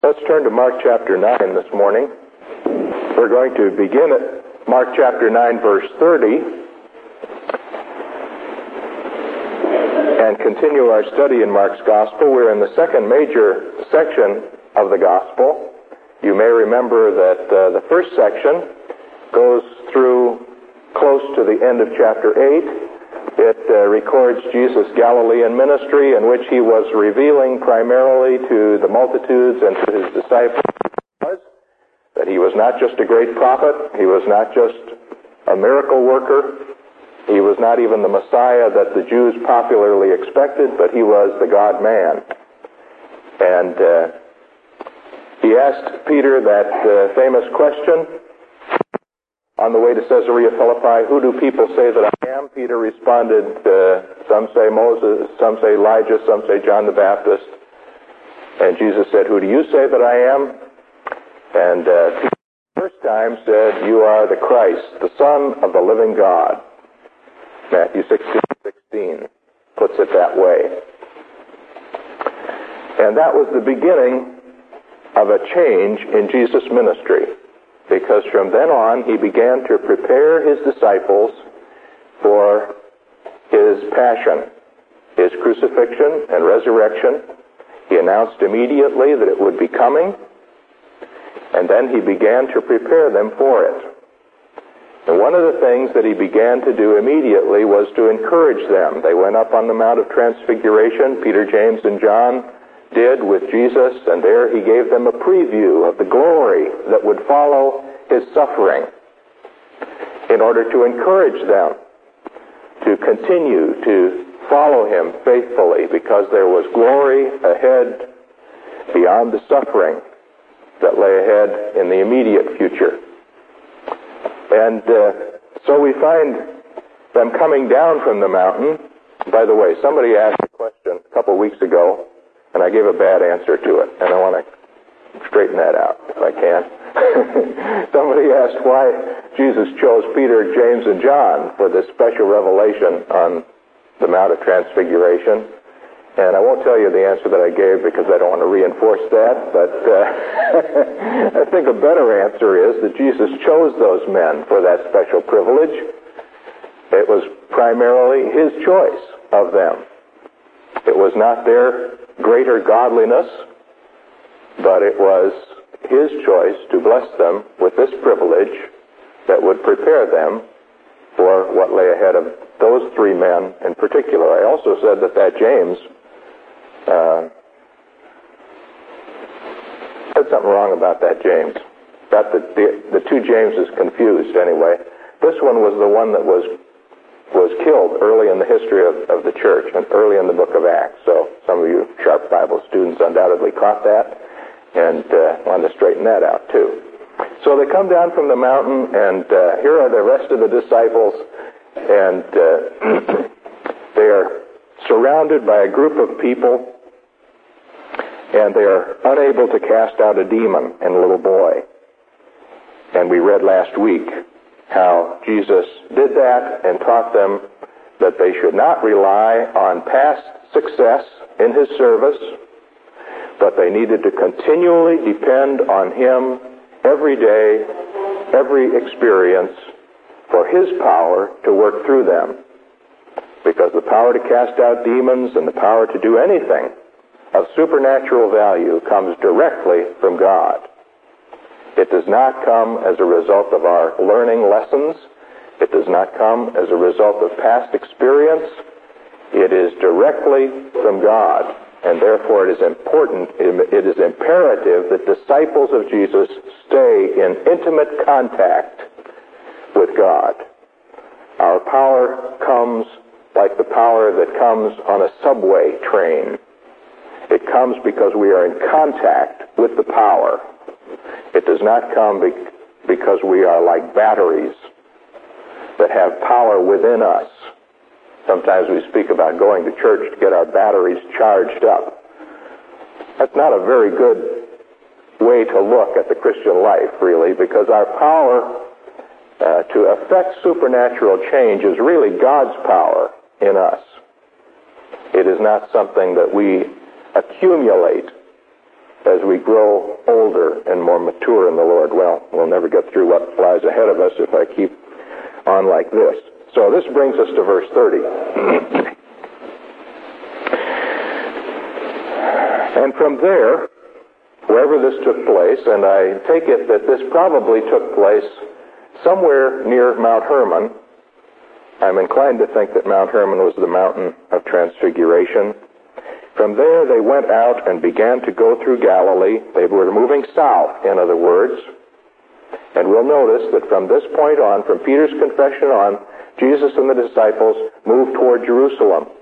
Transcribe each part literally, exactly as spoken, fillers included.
Let's turn to Mark chapter nine this morning. We're going to begin at Mark chapter nine, verse thirty, and continue our study in Mark's Gospel. We're in the second major section of the Gospel. You may remember that uh, the first section goes through close to the end of chapter eight. It uh, records Jesus' Galilean ministry, in which he was revealing primarily to the multitudes and to his disciples that he was not just a great prophet, he was not just a miracle worker, he was not even the Messiah that the Jews popularly expected, but he was the God-man. And uh, he asked Peter that uh, famous question on the way to Caesarea Philippi, "Who do people say that I am?" Peter responded, uh, some say Moses, some say Elijah, some say John the Baptist. And Jesus said, "Who do you say that I am?" And uh, Peter the first time said, "You are the Christ, the Son of the living God." Matthew sixteen sixteen puts it that way. And that was the beginning of a change in Jesus' ministry, because from then on he began to prepare his disciples for his passion, his crucifixion and resurrection. He announced immediately that it would be coming, and then he began to prepare them for it. And one of the things that he began to do immediately was to encourage them. They went up on the Mount of Transfiguration, Peter, James, and John did with Jesus, and there he gave them a preview of the glory that would follow his suffering in order to encourage them to continue to follow him faithfully, because there was glory ahead beyond the suffering that lay ahead in the immediate future. And uh, so we find them coming down from the mountain. By the way, somebody asked a question a couple weeks ago, and I gave a bad answer to it, and I want to straighten that out if I can. Somebody asked why Jesus chose Peter, James, and John for this special revelation on the Mount of Transfiguration. And I won't tell you the answer that I gave because I don't want to reinforce that, but uh, I think a better answer is that Jesus chose those men for that special privilege. It was primarily his choice of them. It was not their greater godliness, but it was his choice to bless them with this privilege that would prepare them for what lay ahead of those three men in particular. I also said that that James uh, said something wrong about that James. Got the, the, the two Jameses confused anyway. This one was the one that was was killed early in the history of, of the church and early in the book of Acts. So some of you sharp Bible students undoubtedly caught that and uh, want to straighten that out too. So they come down from the mountain, and uh, here are the rest of the disciples, and uh, they are surrounded by a group of people, and they are unable to cast out a demon in a little boy. And we read last week how Jesus did that and taught them that they should not rely on past success in his service, but they needed to continually depend on him every day, every experience, for his power to work through them. Because the power to cast out demons and the power to do anything of supernatural value comes directly from God. It does not come as a result of our learning lessons. It does not come as a result of past experience. It is directly from God, and therefore it is important, it is imperative that disciples of Jesus stay in intimate contact with God. Our power comes like the power that comes on a subway train. It comes because we are in contact with the power. It does not come be- because we are like batteries that have power within us. Sometimes we speak about going to church to get our batteries charged up. That's not a very good way to look at the Christian life, really, because our power uh, to affect supernatural change is really God's power in us. It is not something that we accumulate as we grow older and more mature in the Lord. Well, we'll never get through what lies ahead of us if I keep on like this. So this brings us to verse thirty. And from there, wherever this took place, and I take it that this probably took place somewhere near Mount Hermon. I'm inclined to think that Mount Hermon was the mountain of Transfiguration. From there, they went out and began to go through Galilee. They were moving south, in other words. And we'll notice that from this point on, from Peter's confession on, Jesus and the disciples moved toward Jerusalem.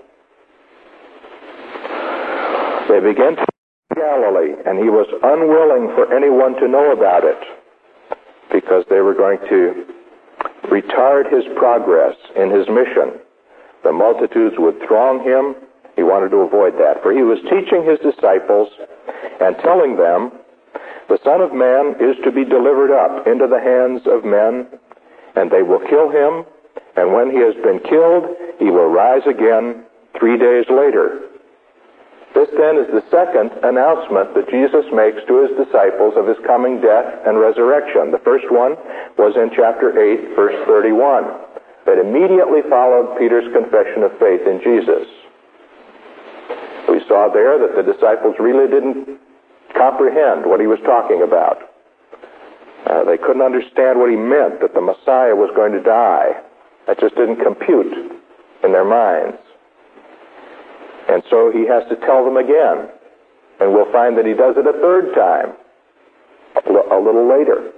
They began to Galilee, and he was unwilling for anyone to know about it because they were going to retard his progress in his mission. The multitudes would throng him. He wanted to avoid that, for he was teaching his disciples and telling them, the Son of Man is to be delivered up into the hands of men, and they will kill him, and when he has been killed, he will rise again three days later. This then is the second announcement that Jesus makes to his disciples of his coming death and resurrection. The first one was in chapter eight, verse thirty-one, that immediately followed Peter's confession of faith in Jesus. We saw there that the disciples really didn't comprehend what he was talking about. Uh, they couldn't understand what he meant, that the Messiah was going to die. That just didn't compute in their minds. And so he has to tell them again. And we'll find that he does it a third time, a little later.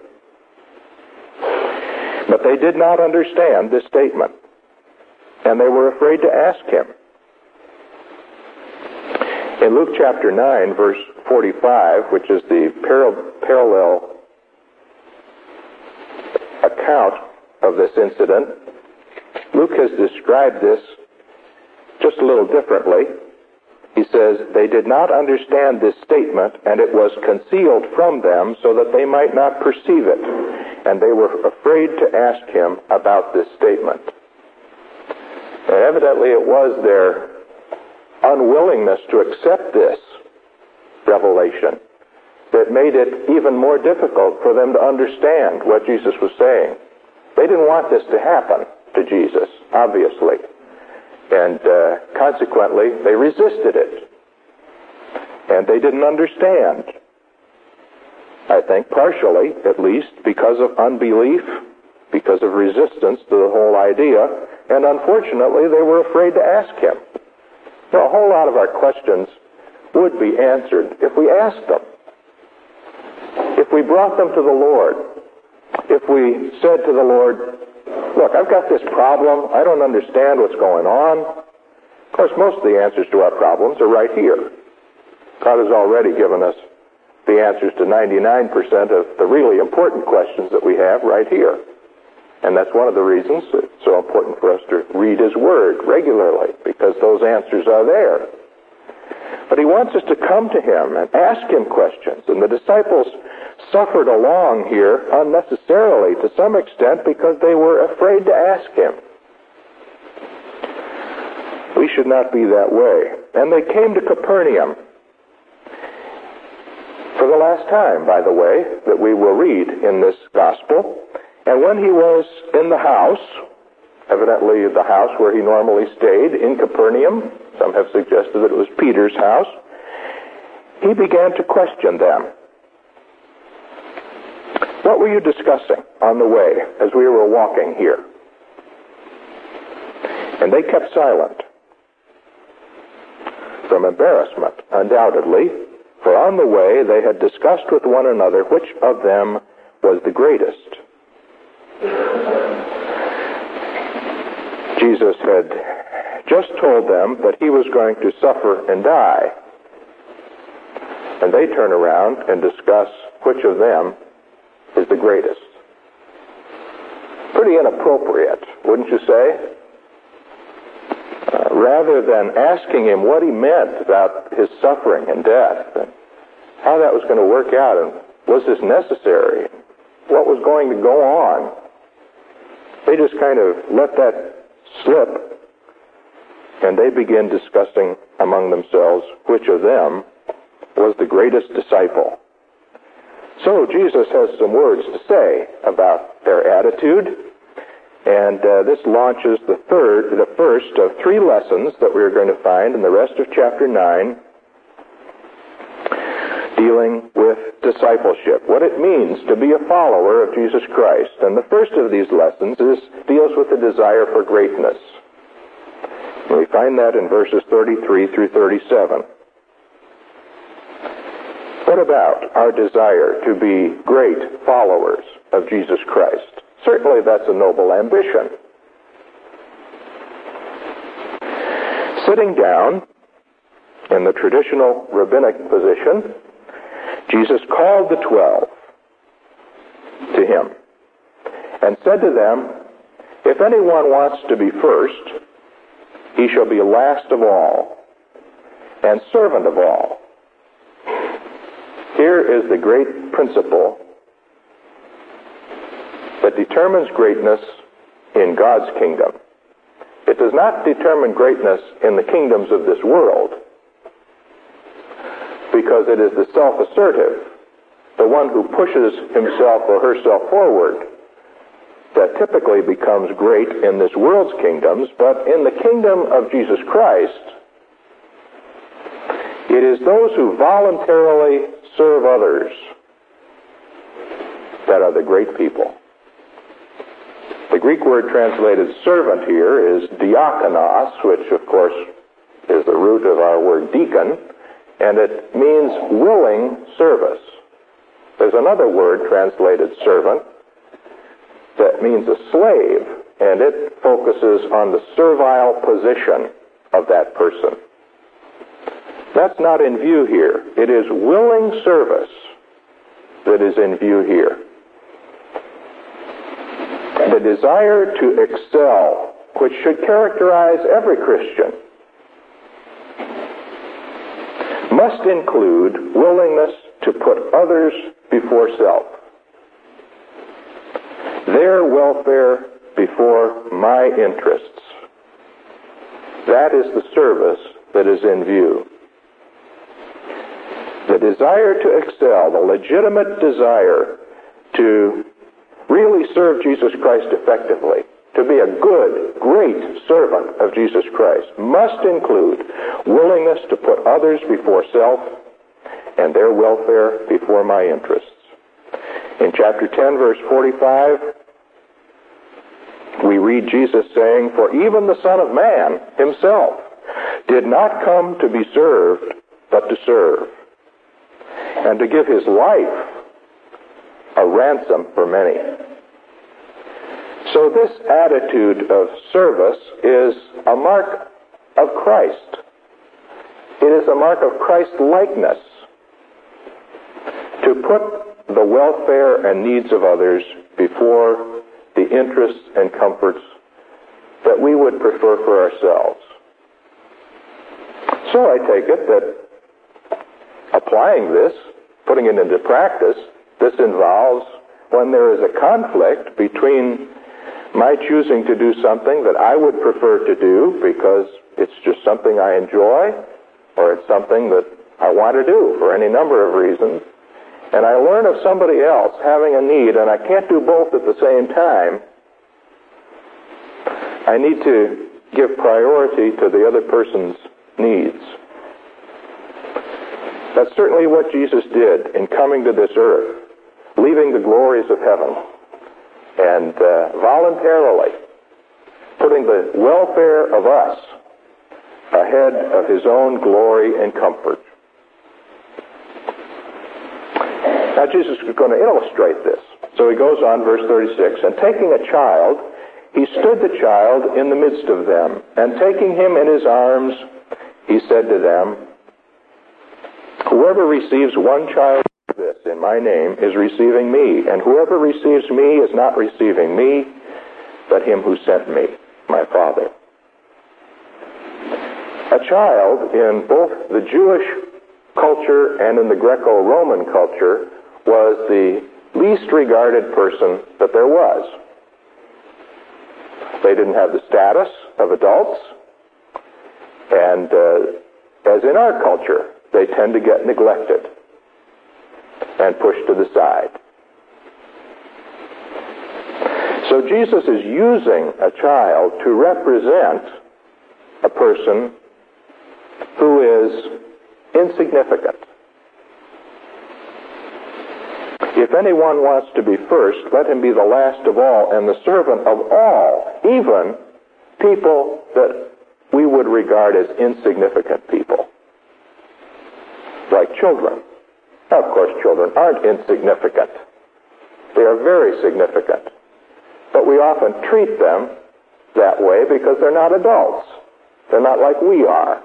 But they did not understand this statement. And they were afraid to ask him. In Luke chapter nine, verse forty-five, which is the par- parallel account of this incident, Luke has described this just a little differently. He says, they did not understand this statement, and it was concealed from them so that they might not perceive it. And they were afraid to ask him about this statement. And evidently it was their unwillingness to accept this revelation that made it even more difficult for them to understand what Jesus was saying. They didn't want this to happen to Jesus, obviously. And uh, consequently, they resisted it. And they didn't understand. I think partially, at least, because of unbelief, because of resistance to the whole idea, and unfortunately, they were afraid to ask him. Now, a whole lot of our questions would be answered if we asked them. If we brought them to the Lord. If we said to the Lord, look, I've got this problem. I don't understand what's going on. Of course, most of the answers to our problems are right here. God has already given us the answers to ninety-nine percent of the really important questions that we have right here. And that's one of the reasons it's so important for us to read his word regularly, because those answers are there. But he wants us to come to him and ask him questions. And the disciples suffered along here unnecessarily to some extent because they were afraid to ask him. We should not be that way. And they came to Capernaum. For the last time, by the way, that we will read in this gospel. And when he was in the house, evidently the house where he normally stayed in Capernaum, some have suggested that it was Peter's house, he began to question them. What were you discussing on the way as we were walking here? And they kept silent. From embarrassment, undoubtedly, for on the way they had discussed with one another which of them was the greatest. Jesus had just told them that he was going to suffer and die. And they turn around and discuss which of them is the greatest. Pretty inappropriate, wouldn't you say? Uh, rather than asking him what he meant about his suffering and death, and how that was going to work out, and was this necessary, what was going to go on, they just kind of let that slip, and they begin discussing among themselves which of them was the greatest disciple. So Jesus has some words to say about their attitude, and uh, this launches the third, the first of three lessons that we are going to find in the rest of chapter nine, dealing with discipleship, what it means to be a follower of Jesus Christ. And the first of these lessons is deals with the desire for greatness. And we find that in verses thirty-three through thirty-seven. What about our desire to be great followers of Jesus Christ? Certainly that's a noble ambition. Sitting down in the traditional rabbinic position, Jesus called the twelve to him and said to them, "If anyone wants to be first, he shall be last of all and servant of all." Here is the great principle that determines greatness in God's kingdom. It does not determine greatness in the kingdoms of this world, because it is the self-assertive, the one who pushes himself or herself forward, that typically becomes great in this world's kingdoms. But in the kingdom of Jesus Christ, it is those who voluntarily serve others that are the great people. The Greek word translated servant here is diakonos, which of course is the root of our word deacon, and it means willing service. There's another word translated servant that means a slave, and it focuses on the servile position of that person. That's not in view here. It is willing service that is in view here. The desire to excel, which should characterize every Christian, must include willingness to put others before self. Their welfare before my interests. That is the service that is in view. The desire to excel, the legitimate desire to really serve Jesus Christ effectively, to be a good, great servant of Jesus Christ, must include willingness to put others before self and their welfare before my interests. In chapter ten, verse forty-five, we read Jesus saying, "For even the Son of Man himself did not come to be served, but to serve, and to give his life a ransom for many." So this attitude of service is a mark of Christ. It is a mark of Christ-likeness, to put the welfare and needs of others before the interests and comforts that we would prefer for ourselves. So I take it that applying this, putting it into practice, this involves when there is a conflict between my choosing to do something that I would prefer to do because it's just something I enjoy, or it's something that I want to do for any number of reasons, and I learn of somebody else having a need, and I can't do both at the same time, I need to give priority to the other person's needs. That's certainly what Jesus did in coming to this earth, leaving the glories of heaven and uh, voluntarily putting the welfare of us ahead of his own glory and comfort. Now Jesus is going to illustrate this. So he goes on, verse thirty-six, "And taking a child, he stood the child in the midst of them, and taking him in his arms, he said to them, Whoever receives one child like this in my name is receiving me, and whoever receives me is not receiving me, but him who sent me, my Father." A child in both the Jewish culture and in the Greco-Roman culture was the least regarded person that there was. They didn't have the status of adults, and uh, as in our culture, they tend to get neglected and pushed to the side. So Jesus is using a child to represent a person who is insignificant. If anyone wants to be first, let him be the last of all and the servant of all, even people that we would regard as insignificant people, like children. Now, of course, children aren't insignificant. They are very significant. But we often treat them that way because they're not adults. They're not like we are.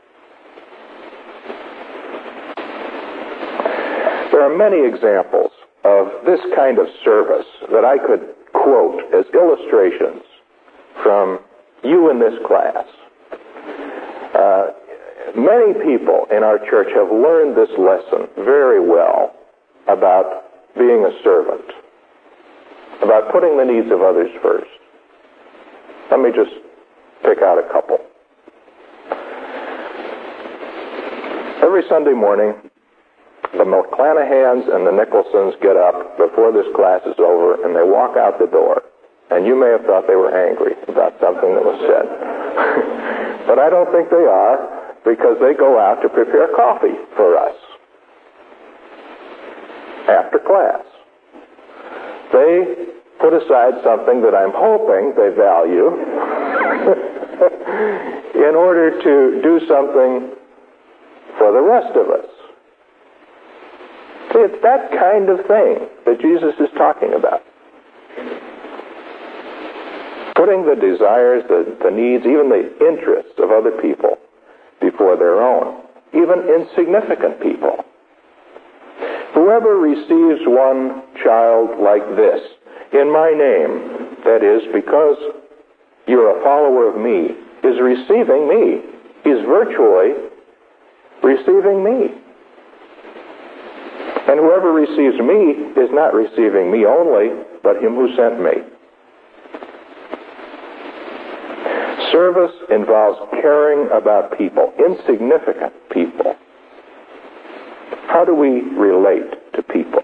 There are many examples of this kind of service that I could quote as illustrations from you in this class. Uh, many people in our church have learned this lesson very well about being a servant, about putting the needs of others first. Let me just pick out a couple. Every Sunday morning, the McClanahans and the Nicholsons get up before this class is over and they walk out the door. And you may have thought they were angry about something that was said. But I don't think they are, because they go out to prepare coffee for us after class. They put aside something that I'm hoping they value in order to do something for the rest of us. See, it's that kind of thing that Jesus is talking about. Putting the desires, the, the needs, even the interests of other people before their own, even insignificant people. Whoever receives one child like this in my name, that is, because you're a follower of me, is receiving me. He's virtually receiving me. And whoever receives me is not receiving me only, but him who sent me. Service involves caring about people, insignificant people. How do we relate to people?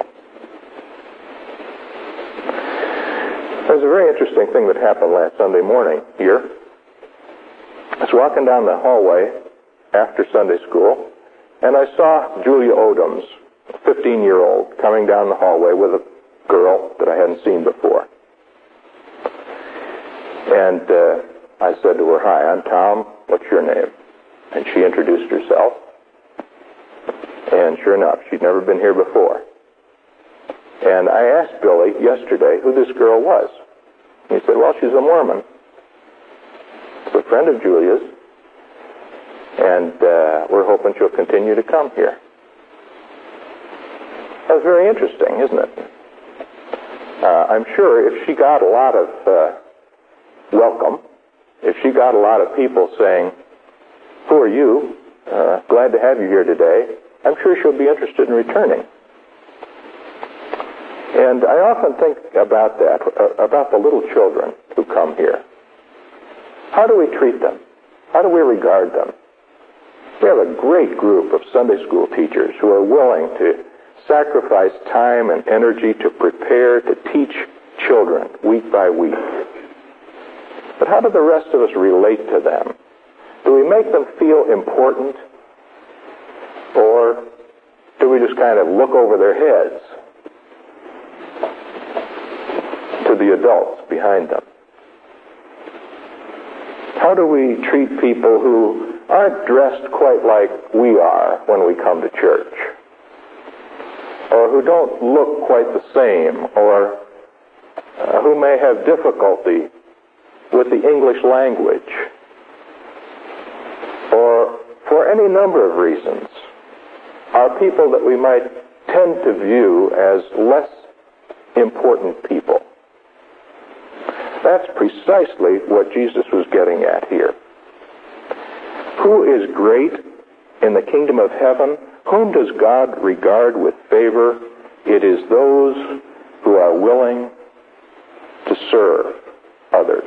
There's a very interesting thing that happened last Sunday morning here. I was walking down the hallway after Sunday school, and I saw Julia Odoms, a fifteen-year-old, coming down the hallway with a girl that I hadn't seen before. And uh, I said to her, "Hi, I'm Tom. What's your name?" And she introduced herself. And sure enough, she'd never been here before. And I asked Billy yesterday who this girl was. And he said, "Well, she's a Mormon. It's a friend of Julia's. And uh, we're hoping she'll continue to come here." That's very interesting, isn't it? Uh, I'm sure if she got a lot of uh, welcome, if she got a lot of people saying, "Who are you? Uh, glad to have you here today," I'm sure she'll be interested in returning. And I often think about that, uh, about the little children who come here. How do we treat them? How do we regard them? We have a great group of Sunday school teachers who are willing to sacrifice time and energy to prepare to teach children week by week. But how do the rest of us relate to them? Do we make them feel important? Or do we just kind of look over their heads to the adults behind them? How do we treat people who aren't dressed quite like we are when we come to church? Or who don't look quite the same, or uh, who may have difficulty with the English language, or for any number of reasons, are people that we might tend to view as less important people? That's precisely what Jesus was getting at here. Who is great in the kingdom of heaven? Whom does God regard with favor? It is those who are willing to serve others,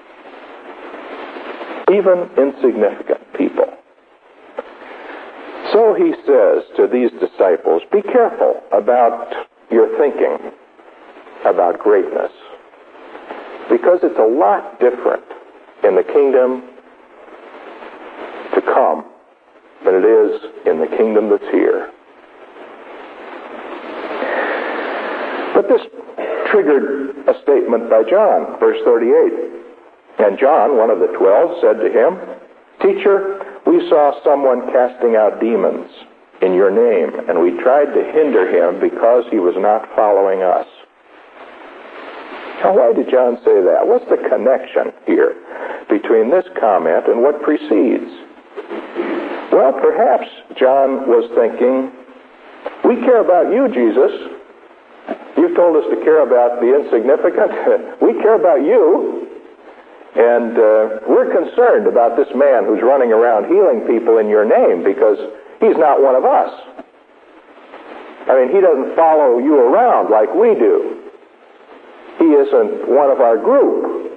even insignificant people. so he says to these disciples, be careful about your thinking about greatness, because it's a lot different in the kingdom to come than it is in the kingdom that's here. But this triggered a statement by John, verse thirty-eight. And John, one of the twelve, said to him, Teacher, we saw someone casting out demons in your name, and we tried to hinder him because he was not following us. Now, why did John say that? What's the connection here between this comment and what precedes? Well, perhaps John was thinking, we care about you, Jesus. You've told us to care about the insignificant. We care about you. And uh, we're concerned about this man who's running around healing people in your name because he's not one of us. I mean, he doesn't follow you around like we do. He isn't one of our group.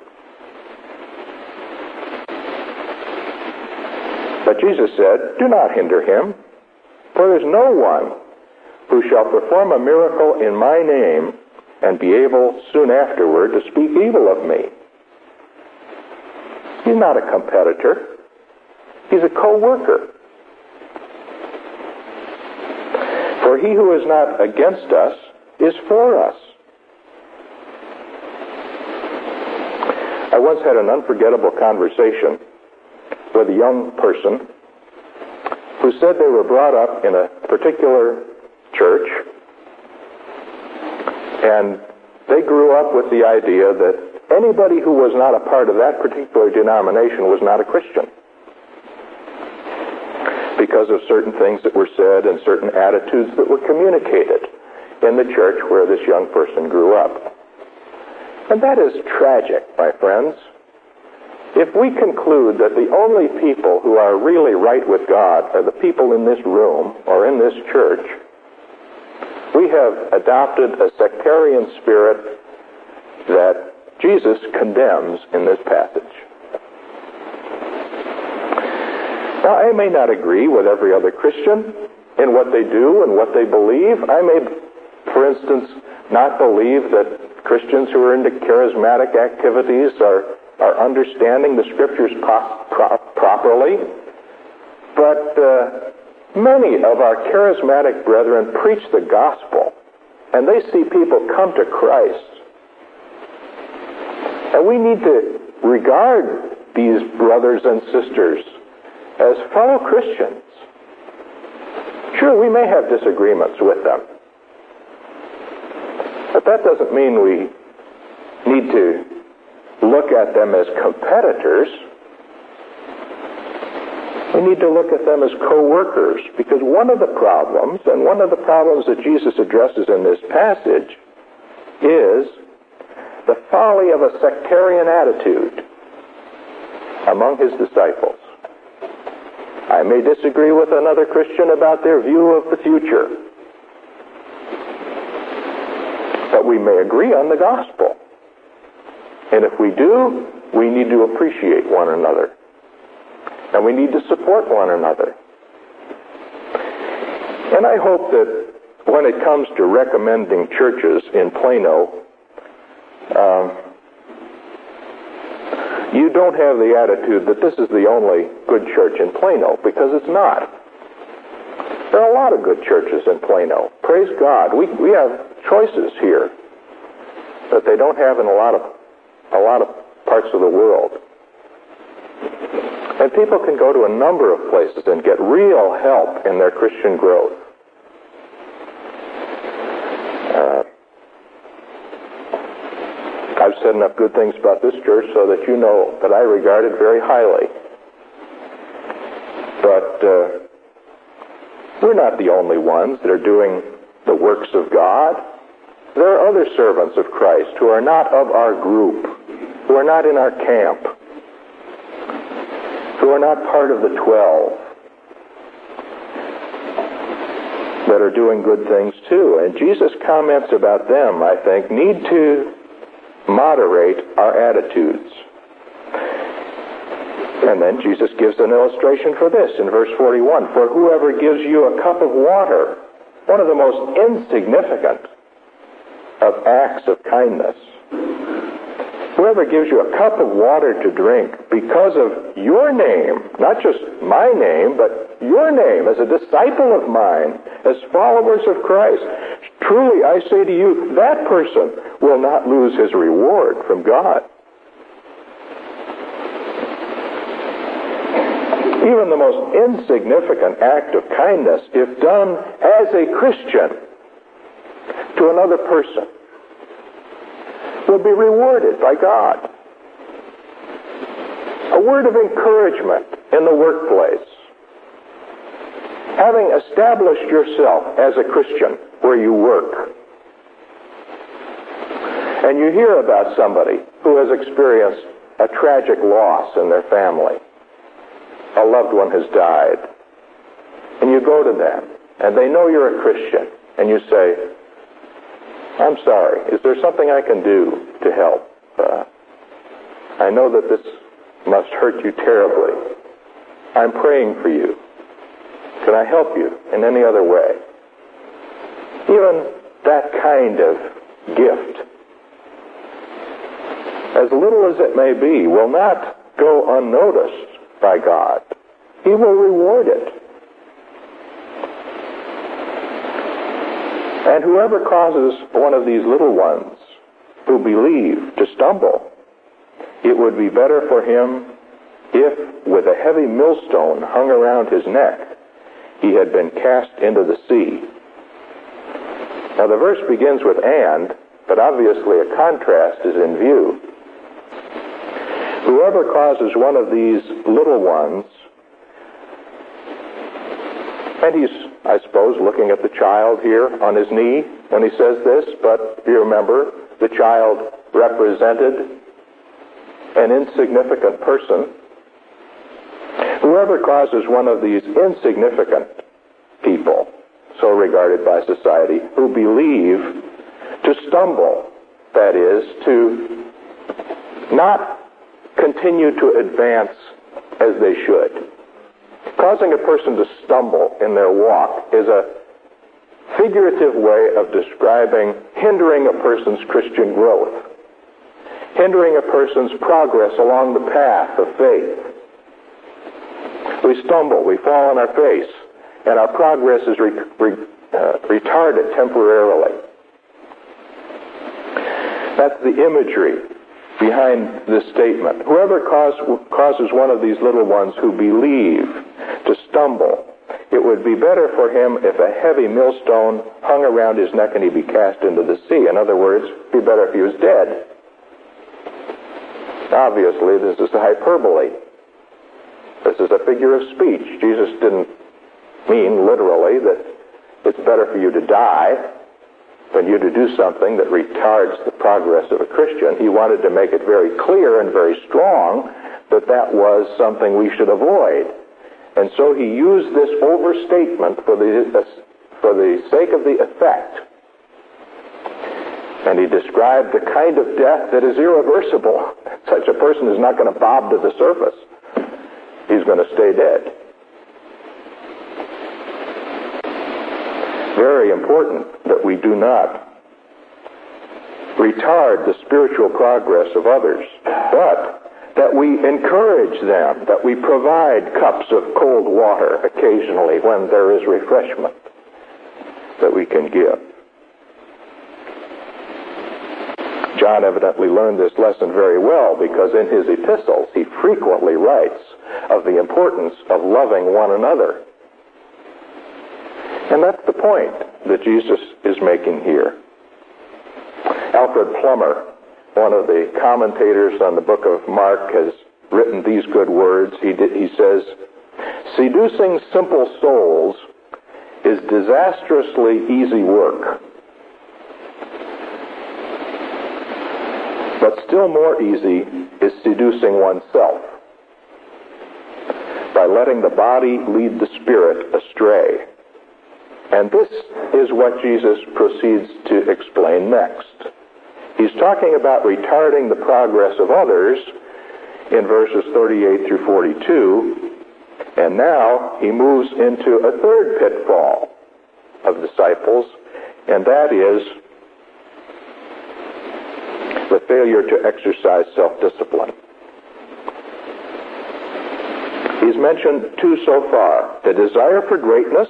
But Jesus said, do not hinder him, for there's no one who shall perform a miracle in my name and be able soon afterward to speak evil of me. He's not a competitor. He's a co-worker. For he who is not against us is for us. I once had an unforgettable conversation with a young person who said they were brought up in a particular church, and they grew up with the idea that anybody who was not a part of that particular denomination was not a Christian because of certain things that were said and certain attitudes that were communicated in the church where this young person grew up. And that is tragic, my friends. If we conclude that the only people who are really right with God are the people in this room or in this church, we have adopted a sectarian spirit that Jesus condemns in this passage. Now, I may not agree with every other Christian in what they do and what they believe. I may, for instance, not believe that Christians who are into charismatic activities are, are understanding the Scriptures pro- pro- properly. But uh, many of our charismatic brethren preach the gospel, and they see people come to Christ. And we need to regard these brothers and sisters as fellow Christians. Sure, we may have disagreements with them, but that doesn't mean we need to look at them as competitors. We need to look at them as co-workers, because one of the problems, and one of the problems that Jesus addresses in this passage, is the folly of a sectarian attitude among his disciples. I may disagree with another Christian about their view of the future, but we may agree on the gospel. And if we do, we need to appreciate one another. And we need to support one another. And I hope that when it comes to recommending churches in Plano, um, you don't have the attitude that this is the only good church in Plano, because it's not. There are a lot of good churches in Plano. Praise God. We we have choices here that they don't have in a lot of a lot of parts of the world. And people can go to a number of places and get real help in their Christian growth. Uh, I've said enough good things about this church so that you know that I regard it very highly. But uh, we're not the only ones that are doing the works of God. There are other servants of Christ who are not of our group, who are not in our camp, who are not part of the twelve, that are doing good things too. And Jesus' comments about them, I think, need to moderate our attitudes. And then Jesus gives an illustration for this in verse forty-one. For whoever gives you a cup of water, one of the most insignificant of acts of kindness, whoever gives you a cup of water to drink because of your name, not just my name, but your name as a disciple of mine, as followers of Christ, truly I say to you, that person will not lose his reward from God. Even the most insignificant act of kindness, if done as a Christian to another person, will be rewarded by God. A word of encouragement in the workplace. Having established yourself as a Christian where you work, and you hear about somebody who has experienced a tragic loss in their family, a loved one has died, and you go to them, and they know you're a Christian, and you say, I'm sorry, is there something I can do to help? Uh, I know that this must hurt you terribly. I'm praying for you. Can I help you in any other way? Even that kind of gift, as little as it may be, will not go unnoticed by God. He will reward it. And whoever causes one of these little ones who believe to stumble, it would be better for him if, with a heavy millstone hung around his neck, he had been cast into the sea. Now the verse begins with and, but obviously a contrast is in view. Whoever causes one of these little ones, and he's, I suppose, looking at the child here on his knee when he says this, but you remember, the child represented an insignificant person. Whoever causes one of these insignificant people, so regarded by society, who believe to stumble, that is, to not continue to advance as they should. Causing a person to stumble in their walk is a figurative way of describing hindering a person's Christian growth, hindering a person's progress along the path of faith. We stumble, we fall on our face, and our progress is re- re- uh, retarded temporarily. That's the imagery behind this statement. Whoever cause, causes one of these little ones who believe to stumble, it would be better for him if a heavy millstone hung around his neck and he be cast into the sea. In other words, it would be better if he was dead. Obviously, this is a hyperbole. This is a figure of speech. Jesus didn't mean literally that it's better for you to die than you to do something that retards the progress of a Christian. He wanted to make it very clear and very strong that that was something we should avoid. And so he used this overstatement for the, for the sake of the effect. And he described the kind of death that is irreversible. Such a person is not going to bob to the surface. He's going to stay dead. Very important that we do not retard the spiritual progress of others, but that we encourage them, that we provide cups of cold water occasionally when there is refreshment that we can give. John evidently learned this lesson very well, because in his epistles he frequently writes of the importance of loving one another. And that's the point that Jesus is making here. Alfred Plummer, one of the commentators on the book of Mark, has written these good words. He, did, he says, "Seducing simple souls is disastrously easy work, but still more easy is seducing oneself by letting the body lead the spirit astray." And this is what Jesus proceeds to explain next. He's talking about retarding the progress of others in verses thirty-eight through forty-two. And now he moves into a third pitfall of disciples, and that is the failure to exercise self-discipline. He's mentioned two so far. The desire for greatness,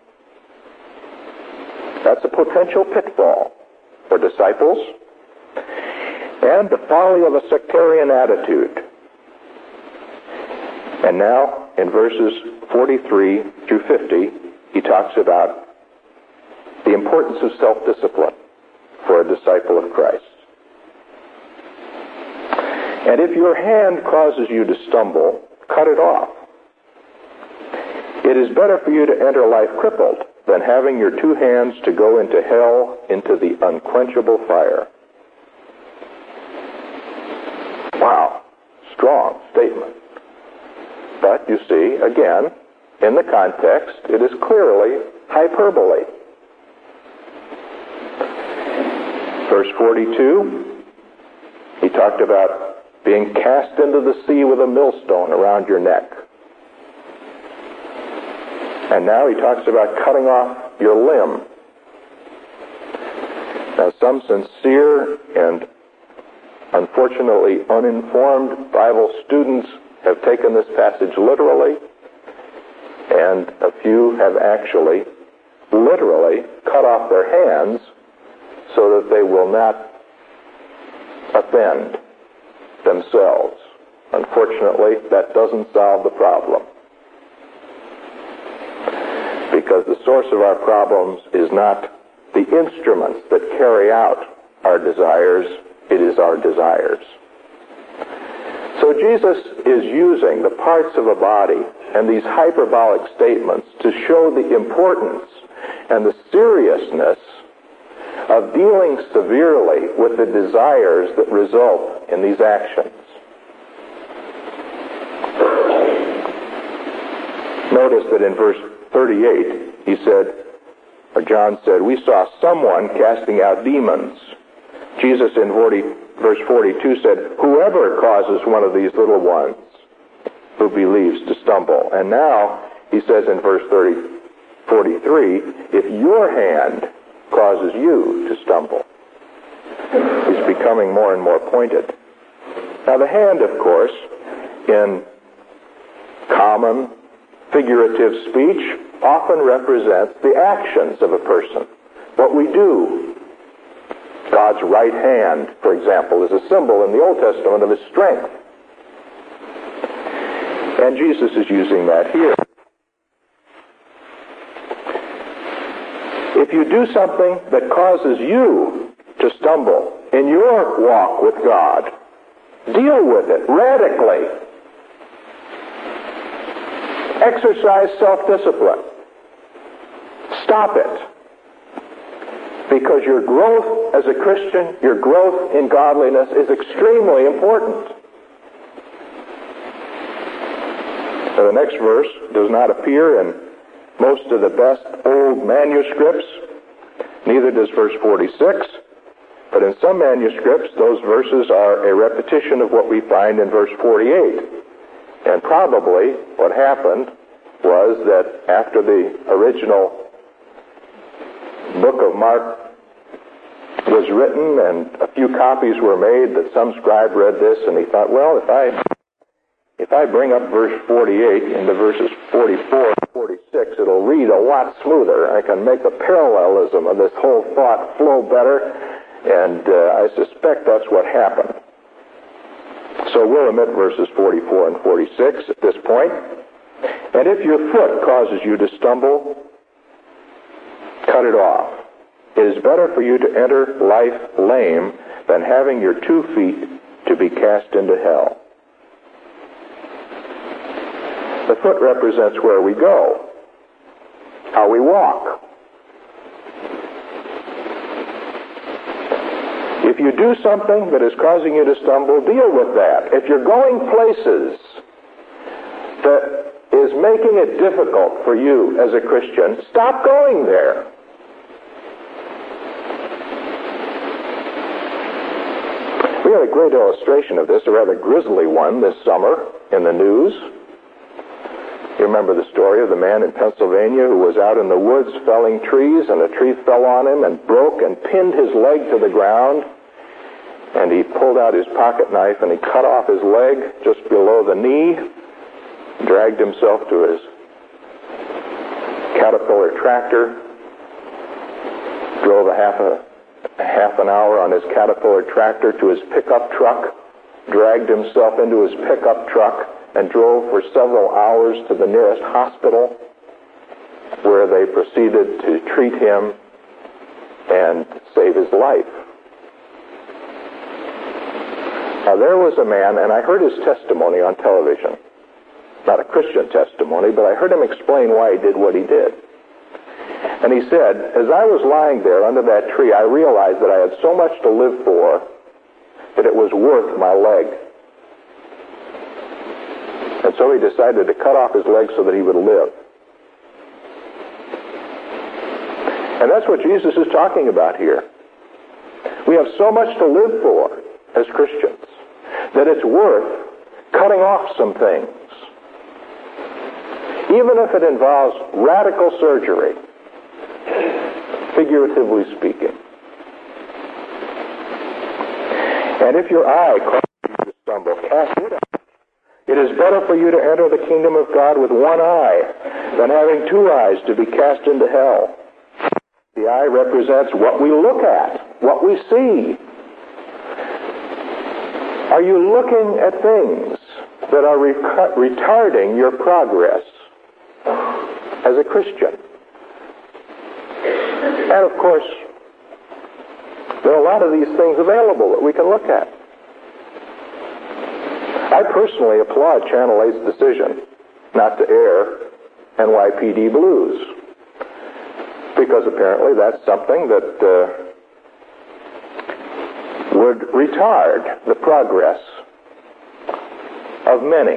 that's a potential pitfall for disciples, and the folly of a sectarian attitude. And now, in verses forty-three through fifty, he talks about the importance of self-discipline for a disciple of Christ. And if your hand causes you to stumble, cut it off. It is better for you to enter life crippled than having your two hands to go into hell, into the unquenchable fire. Wow, strong statement. But you see, again, in the context, it is clearly hyperbole. Verse forty-two, he talked about being cast into the sea with a millstone around your neck. And now he talks about cutting off your limb. Now, some sincere and unfortunately uninformed Bible students have taken this passage literally, and a few have actually literally cut off their hands so that they will not offend themselves. Unfortunately, that doesn't solve the problem, because the source of our problems is not the instruments that carry out our desires, it is our desires. So Jesus is using the parts of a body and these hyperbolic statements to show the importance and the seriousness of dealing severely with the desires that result in these actions. Notice that in verse thirty-eight, he said, or John said, we saw someone casting out demons. Jesus in forty, verse forty-two said, whoever causes one of these little ones who believes to stumble. And now he says in verse thirty, forty-three, if your hand causes you to stumble. He's becoming more and more pointed. Now the hand, of course, in common figurative speech, often represents the actions of a person, what we do. God's right hand, for example, is a symbol in the Old Testament of his strength. And Jesus is using that here. If you do something that causes you to stumble in your walk with God, deal with it radically. Exercise self-discipline. Stop it. Because your growth as a Christian, your growth in godliness is extremely important. Now, the next verse does not appear in most of the best old manuscripts. Neither does verse forty-six. But in some manuscripts, those verses are a repetition of what we find in verse forty-eight. And probably what happened was that after the original book of Mark was written and a few copies were made, that some scribe read this and he thought, well, if I if I bring up verse forty-eight into verses forty-four and forty-six, it'll read a lot smoother. I can make the parallelism of this whole thought flow better, and uh, I suspect that's what happened. So we'll omit verses forty-four and forty-six at this point. And if your foot causes you to stumble, cut it off. It is better for you to enter life lame than having your two feet to be cast into hell. The foot represents where we go, how we walk. If you do something that is causing you to stumble, deal with that. If you're going places that is making it difficult for you as a Christian, stop going there. We We had a great illustration of this, a rather grisly one this summer in the news. You remember the story of the man in Pennsylvania who was out in the woods felling trees, and a tree fell on him and broke and pinned his leg to the ground. And he pulled out his pocket knife and he cut off his leg just below the knee, dragged himself to his Caterpillar tractor, drove a half a, a half an hour on his Caterpillar tractor to his pickup truck, dragged himself into his pickup truck, and drove for several hours to the nearest hospital, where they proceeded to treat him and save his life. Now, there was a man, and I heard his testimony on television. Not a Christian testimony, but I heard him explain why he did what he did. And he said, as I was lying there under that tree, I realized that I had so much to live for that it was worth my leg. And so he decided to cut off his leg so that he would live. And that's what Jesus is talking about here. We have so much to live for as Christians that it's worth cutting off some things, even if it involves radical surgery, figuratively speaking. And if your eye causes you to stumble, cast it out. It is better for you to enter the kingdom of God with one eye than having two eyes to be cast into hell. The eye represents what we look at, what we see. Are you looking at things that are re- retarding your progress as a Christian? And of course, there are a lot of these things available that we can look at. I personally applaud Channel eight's decision not to air N Y P D Blues, because apparently that's something that uh, would retard the progress of many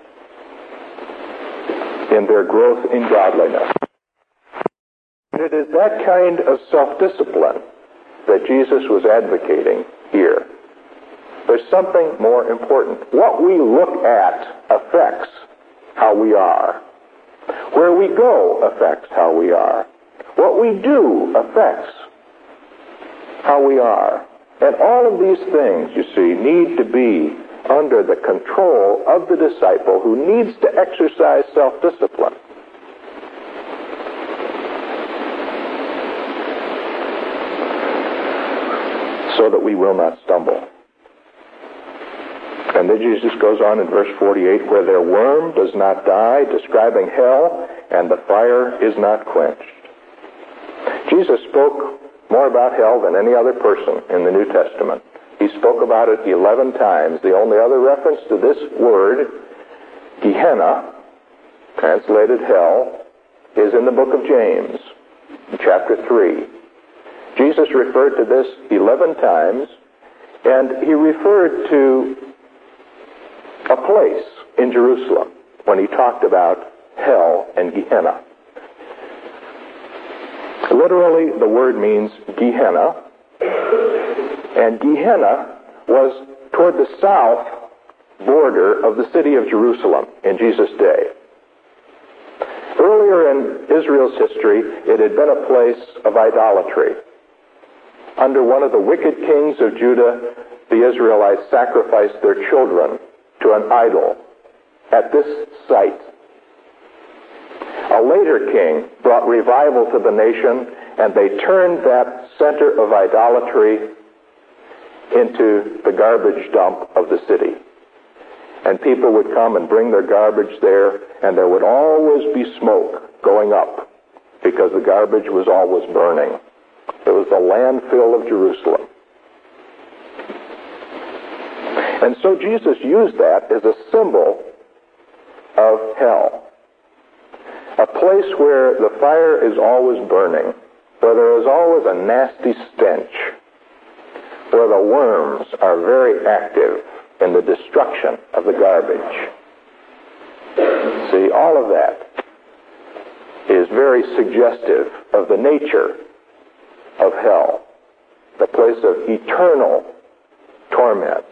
in their growth in godliness. It is that kind of self-discipline that Jesus was advocating here. There's something more important. What we look at affects how we are. Where we go affects how we are. What we do affects how we are. And all of these things, you see, need to be under the control of the disciple who needs to exercise self-discipline. So that we will not stumble. And then Jesus goes on in verse forty-eight, where their worm does not die, describing hell, and the fire is not quenched. Jesus spoke more about hell than any other person in the New Testament. He spoke about it eleven times. The only other reference to this word, Gehenna, translated hell, is in the book of James, chapter three. Jesus referred to this eleven times, and he referred to a place in Jerusalem when he talked about hell and Gehenna. Literally, the word means Gehenna, and Gehenna was toward the south border of the city of Jerusalem in Jesus' day. Earlier in Israel's history, it had been a place of idolatry. Under one of the wicked kings of Judah, the Israelites sacrificed their children to an idol at this site. A later king brought revival to the nation, and they turned that center of idolatry into the garbage dump of the city. And people would come and bring their garbage there, and there would always be smoke going up because the garbage was always burning. It was the landfill of Jerusalem. And so Jesus used that as a symbol of hell. A place where the fire is always burning, where there is always a nasty stench, where the worms are very active in the destruction of the garbage. See, all of that is very suggestive of the nature of hell, the place of eternal torment.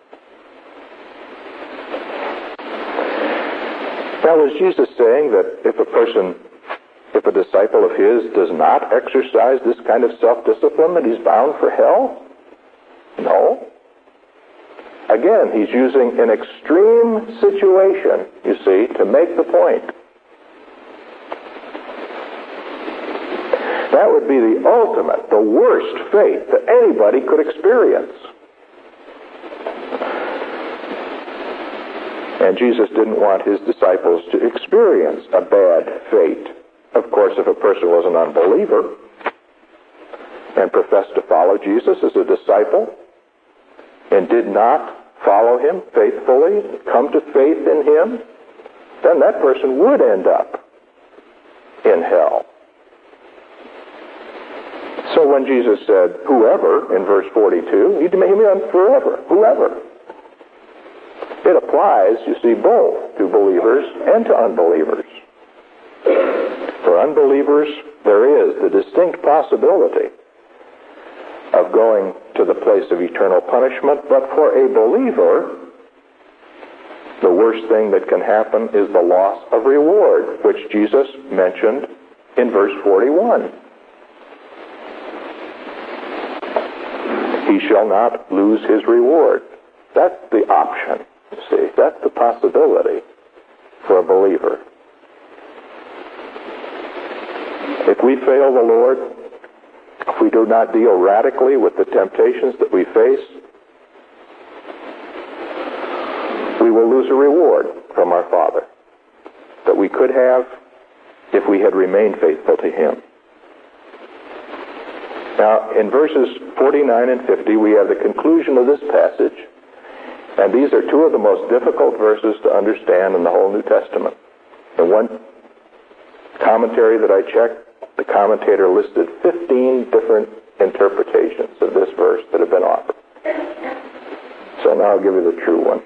Now, was Jesus saying that if a person, if a disciple of his does not exercise this kind of self-discipline, that he's bound for hell? No. Again, he's using an extreme situation, you see, to make the point. That would be the ultimate, the worst fate that anybody could experience. And Jesus didn't want his disciples to experience a bad fate. Of course, if a person was an unbeliever and professed to follow Jesus as a disciple and did not follow him faithfully, come to faith in him, then that person would end up in hell. So when Jesus said, whoever, in verse forty-two, he meant forever, whoever. It applies, you see, both to believers and to unbelievers. For unbelievers, there is the distinct possibility of going to the place of eternal punishment, but for a believer, the worst thing that can happen is the loss of reward, which Jesus mentioned in verse forty-one. He shall not lose his reward. That's the option, you see. That's the possibility for a believer. If we fail the Lord, if we do not deal radically with the temptations that we face, we will lose a reward from our Father that we could have if we had remained faithful to him. Now, in verses forty-nine and fifty, we have the conclusion of this passage, and these are two of the most difficult verses to understand in the whole New Testament. In one commentary that I checked, the commentator listed fifteen different interpretations of this verse that have been offered. So now I'll give you the true one.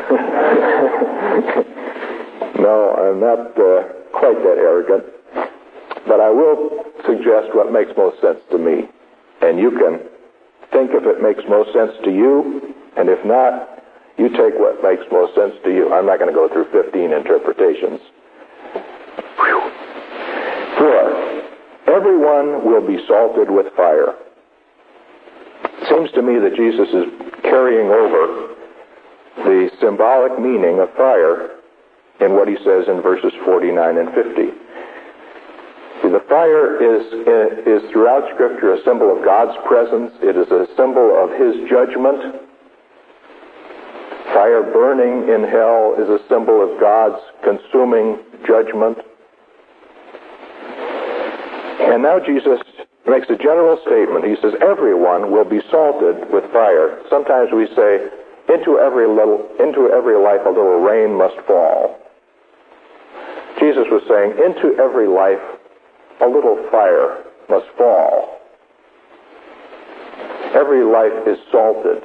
No, I'm not uh, quite that arrogant, but I will suggest what makes most sense to me. And you can think if it makes most sense to you, and if not, you take what makes most sense to you. I'm not going to go through fifteen interpretations. Whew. For everyone will be salted with fire. It seems to me that Jesus is carrying over the symbolic meaning of fire in what he says in verses forty-nine and fifty. See, the fire is, is throughout Scripture a symbol of God's presence. It is a symbol of his judgment. Fire burning in hell is a symbol of God's consuming judgment. And now Jesus makes a general statement. He says, everyone will be salted with fire. Sometimes we say, into every little, into every life a little rain must fall. Jesus was saying, into every life a little fire must fall. Every life is salted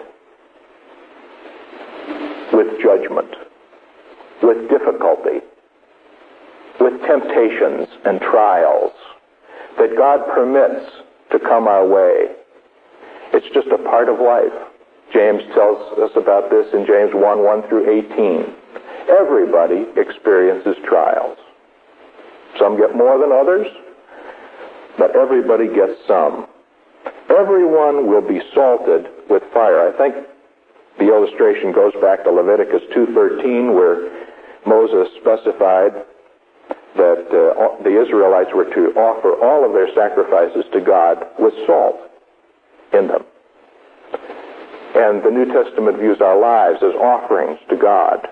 with judgment, with difficulty, with temptations and trials that God permits to come our way. It's just a part of life. James tells us about this in James one, one through eighteen. Everybody experiences trials. Some get more than others, but everybody gets some. Everyone will be salted with fire. I think the illustration goes back to Leviticus two thirteen, where Moses specified that uh, the Israelites were to offer all of their sacrifices to God with salt in them. And the New Testament views our lives as offerings to God.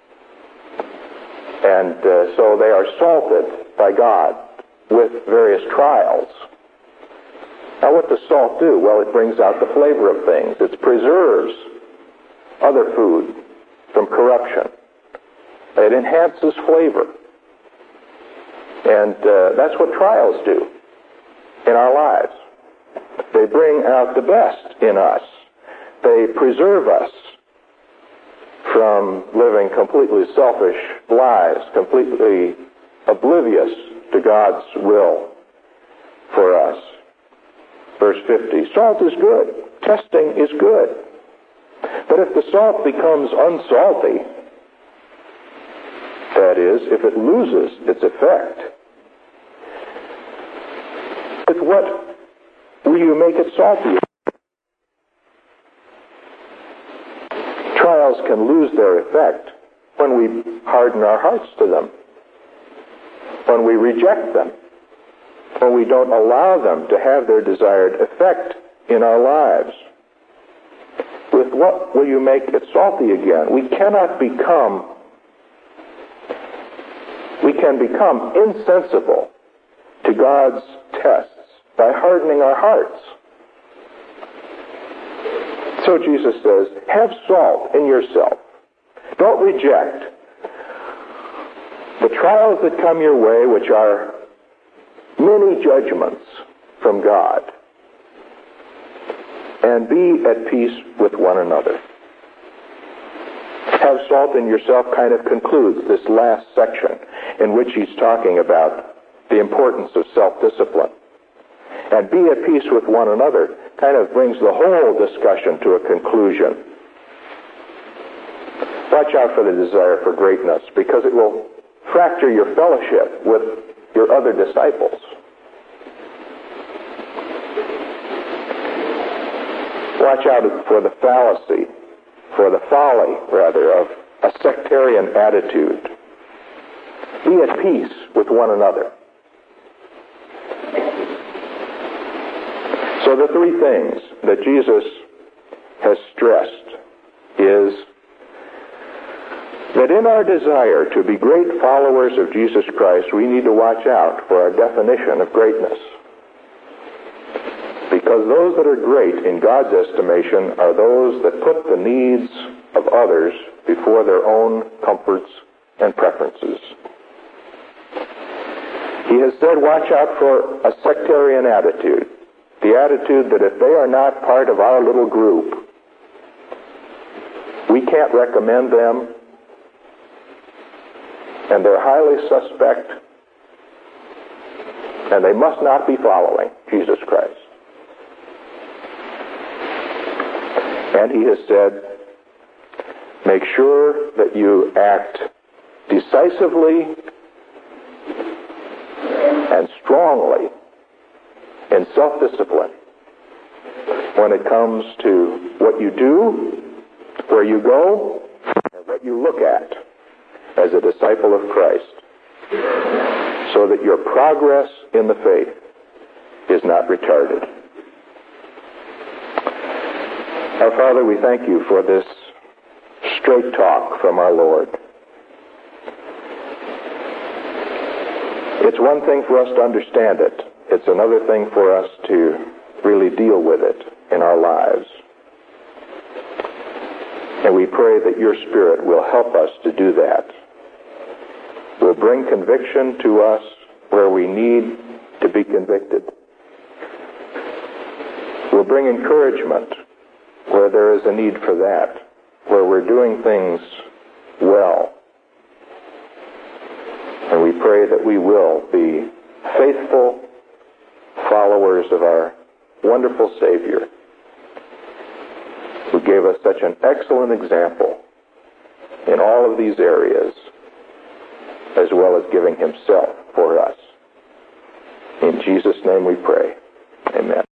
And uh, so they are salted by God with various trials. Now what does salt do? Well, it brings out the flavor of things. It preserves other food from corruption. It enhances flavor. And uh, that's what trials do in our lives. They bring out the best in us. They preserve us from living completely selfish lives, completely oblivious to God's will for us. Verse fifty, salt is good. Testing is good. But if the salt becomes unsalty, that is, if it loses its effect, with what will you make it salty? Trials can lose their effect when we harden our hearts to them, when we reject them, when we don't allow them to have their desired effect in our lives. With what will you make it salty again? We cannot become, we can become insensible to God's tests by hardening our hearts. So Jesus says, have salt in yourself. Don't reject the trials that come your way, which are many judgments from God, and be at peace with one another. Have salt in yourself kind of concludes this last section in which he's talking about the importance of self-discipline. And be at peace with one another kind of brings the whole discussion to a conclusion. Watch out for the desire for greatness, because it will fracture your fellowship with your other disciples. Watch out for the fallacy, for the folly, rather, of a sectarian attitude. Be at peace with one another. So the three things that Jesus has stressed is that in our desire to be great followers of Jesus Christ, we need to watch out for our definition of greatness. Because those that are great in God's estimation are those that put the needs of others before their own comforts and preferences. He has said, watch out for a sectarian attitude. The attitude that if they are not part of our little group, we can't recommend them, and they're highly suspect, and they must not be following Jesus Christ. And he has said, make sure that you act decisively and strongly in self-discipline when it comes to what you do, where you go, and what you look at as a disciple of Christ, so that your progress in the faith is not retarded. Our Father, we thank you for this straight talk from our Lord. It's one thing for us to understand it. It's another thing for us to really deal with it in our lives. And we pray that your Spirit will help us to do that. Will bring conviction to us where we need to be convicted. Will bring encouragement where there is a need for that, where we're doing things well. And we pray that we will be faithful followers of our wonderful Savior, who gave us such an excellent example in all of these areas, as well as giving himself for us. In Jesus' name we pray. Amen.